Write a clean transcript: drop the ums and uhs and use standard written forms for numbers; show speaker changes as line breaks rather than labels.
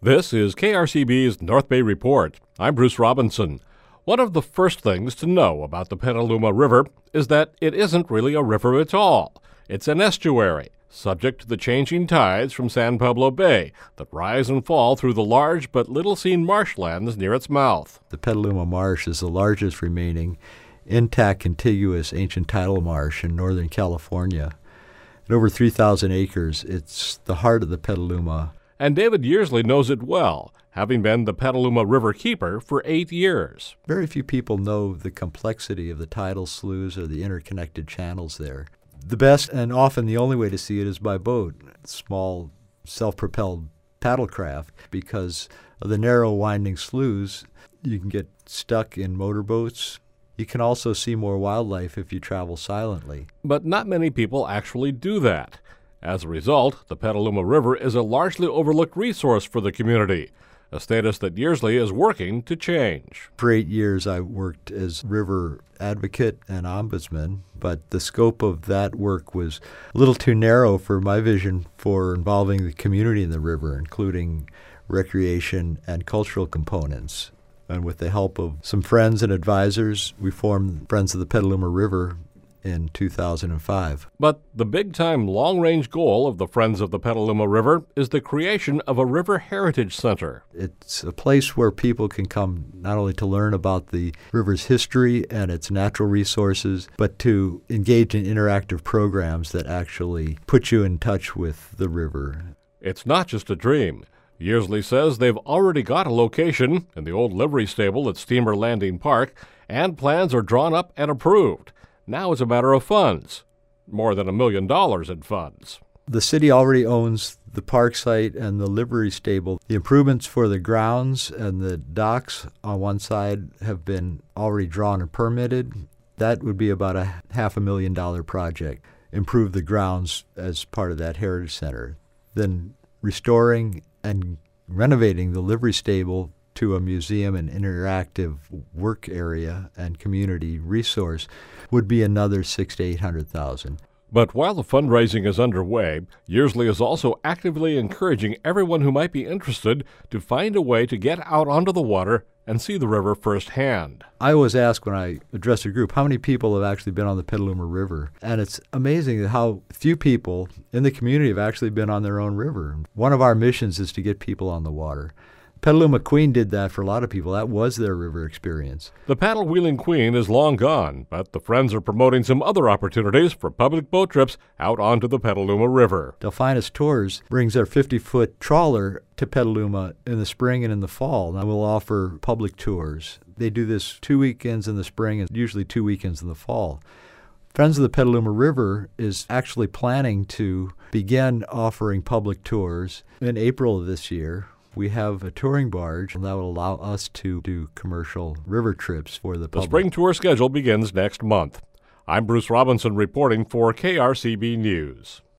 This is KRCB's North Bay Report. I'm Bruce Robinson. One of the first things to know about the Petaluma River is that it isn't really a river at all. It's an estuary, subject to the changing tides from San Pablo Bay that rise and fall through the large but little-seen marshlands near its mouth.
The Petaluma Marsh is the largest remaining intact contiguous ancient tidal marsh in Northern California. At over 3,000 acres, it's the heart of the Petaluma.
And David Yearsley knows it well, having been the Petaluma River keeper for 8 years.
Very few people know the complexity of the tidal sloughs or the interconnected channels there. The best and often the only way to see it is by boat, small self-propelled paddlecraft. Because of the narrow winding sloughs, you can get stuck in motorboats. You can also see more wildlife if you travel silently.
But not many people actually do that. As a result, the Petaluma River is a largely overlooked resource for the community, a status that Yearsley is working to change.
For 8 years, I worked as river advocate and ombudsman, but the scope of that work was a little too narrow for my vision for involving the community in the river, including recreation and cultural components. And with the help of some friends and advisors, we formed Friends of the Petaluma River in 2005.
But the big-time long-range goal of the Friends of the Petaluma River is the creation of a River Heritage Center.
It's a place where people can come not only to learn about the river's history and its natural resources, but to engage in interactive programs that actually put you in touch with the river.
It's not just a dream. Yearsley says they've already got a location in the old livery stable at Steamer Landing Park, and plans are drawn up and approved. Now it's a matter of funds, more than $1 million in funds.
The city already owns the park site and the livery stable. The improvements for the grounds and the docks on one side have been already drawn and permitted. That would be about a $500,000 project. Improve the grounds as part of that heritage center. Then restoring and renovating the livery stable to a museum and interactive work area and community resource would be another $600,000 to $800,000.
But while the fundraising is underway, Yearsley is also actively encouraging everyone who might be interested to find a way to get out onto the water and see the river firsthand.
I always ask when I address a group, how many people have actually been on the Petaluma River? And it's amazing how few people in the community have actually been on their own river. One of our missions is to get people on the water. Petaluma Queen did that for a lot of people. That was their river experience.
The paddle wheeling Queen is long gone, but the Friends are promoting some other opportunities for public boat trips out onto the Petaluma River.
Delphinus Tours brings their 50-foot trawler to Petaluma in the spring and in the fall. Now we'll offer public tours. They do this 2 weekends in the spring and usually 2 weekends in the fall. Friends of the Petaluma River is actually planning to begin offering public tours in April of this year. We have a touring barge that will allow us to do commercial river trips for the public.
The spring tour schedule begins next month. I'm Bruce Robinson reporting for KRCB News.